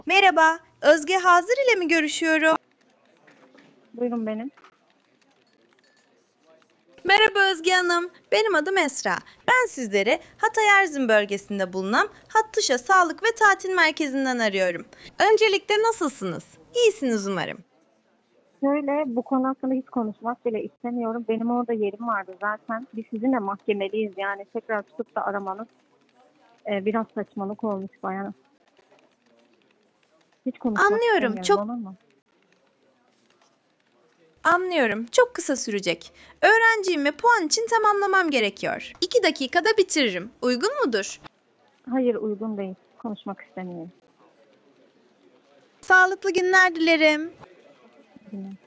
Merhaba, Özge Hazır ile mi görüşüyorum? Buyurun benim. Merhaba Özge Hanım, benim adım Esra. Ben sizleri Hatay Erzin bölgesinde bulunan Hattuşa Sağlık ve Tatil Merkezi'nden arıyorum. Öncelikle nasılsınız? İyisiniz umarım. Şöyle bu konu hakkında hiç konuşmak bile istemiyorum. Benim orada yerim vardı zaten. Biz sizinle mahkemeliyiz yani tekrar tutup da aramanız biraz saçmalık olmuş bayağı. Hiç konuşmak Anlıyorum, istemiyorum çok olur mu? anlıyorum. Çok kısa sürecek. Öğrenciyim ve puan için tamamlamam gerekiyor. 2 dakikada bitiririm. Uygun mudur? Hayır uygun değil. Konuşmak istemiyorum. Sağlıklı günler dilerim.